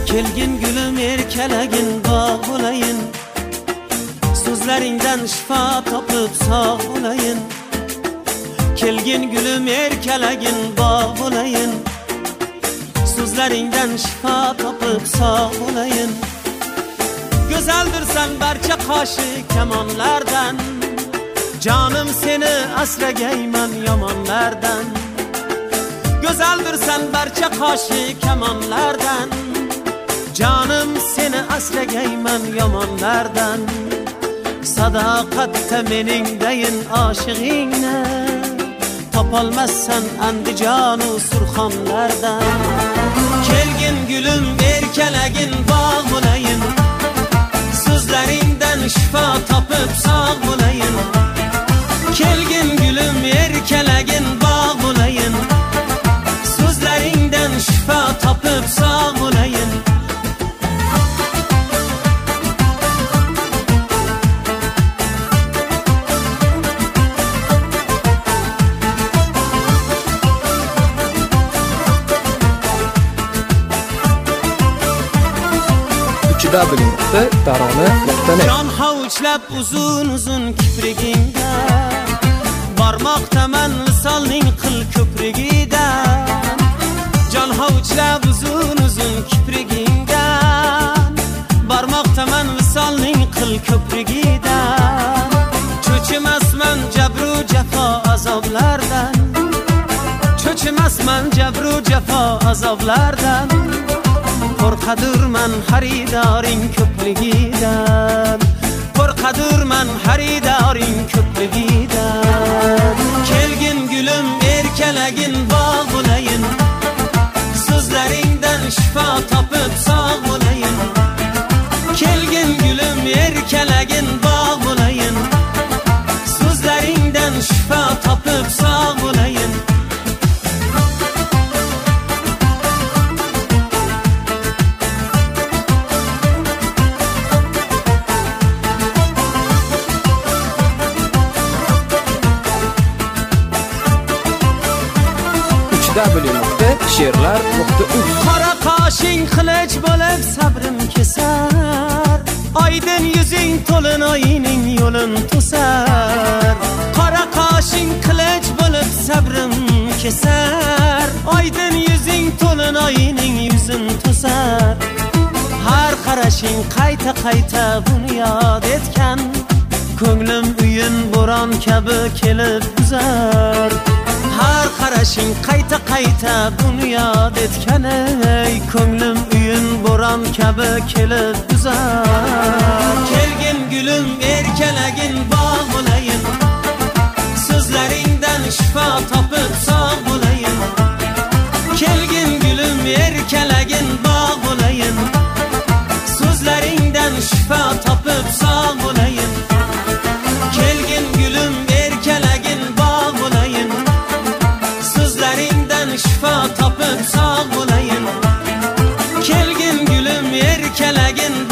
Kelgin gülüm erkelegin bağ bulayın, sözlerinden şifa tapıp sağ bulayın. Kelgin gülüm erkelegin bağ bulayın, sözlerinden şifa tapıp sağ bulayın. Güzeldir sen berçe kaşı kemanlardan, canım seni asregeymen yamanlardan. Güzeldir sen berçe kaşı kemanlardan, canım seni asregeymen yamanlardan. Sadakatte mening deyin aşığine, tapalmazsan Andijanu Surxonlardan. Kelgin gülüm erkelegin bağ bulayın, sözlerinden şifa tapıp sağ bulayın. Kelgin gülüm erkelegin bağ bulayın, sözlerinden şifa tapıp sağ bulayın. Can havuçlab uzun uzun kiprigingda, barmoqdaman visolning qil ko'prigidan. Can havuçlab uzun uzun kiprigingda, barmoqdaman visolning qil ko'prigidan. Cho'chimasman jabru jafo azoblardan, cho'chimasman jabru jafo azoblardan. Qo'rqadurman xaridoring ko'pligidan, qo'rqadurman xaridoring ko'pligidan. Kelgin gulum erkelegin bağ bulayın, sözlerinden şifa tapıp sağ bulayın. Kelgin gulum erkelegin bağ bulayın, sözlerinden şifa tapıp sağ bulayın. Qora qoshing qilich bo'lib sabrim kesar, oydin yuzing to'lin oyining yo'lin to'sar. Qora qoshing qilich bo'lib sabrim kesar, oydin yuzing to'lin oyining yuzin to'sar. Har qarashing qayta qayta buni yod etgan, ko'nglim uyin bo'ron kabi kelib buzar. Har qarashing qayta qayta buni yod etgan, ey ko'nglim uyin bo'ron kabi kelib buzar. Kelgin gulum erkelegin bağ bulayın, sözlerinden şifa tapıp sağ bulayın. Kelgin gulum erkelegin bağ bulayın, sözlerinden şifa tapıp sağ bulayın. Kelgin gulum erkelegin bağ bulayın, sözlerinden şifa tapıp sağ bulayın. Kelgin gülüm erkelegin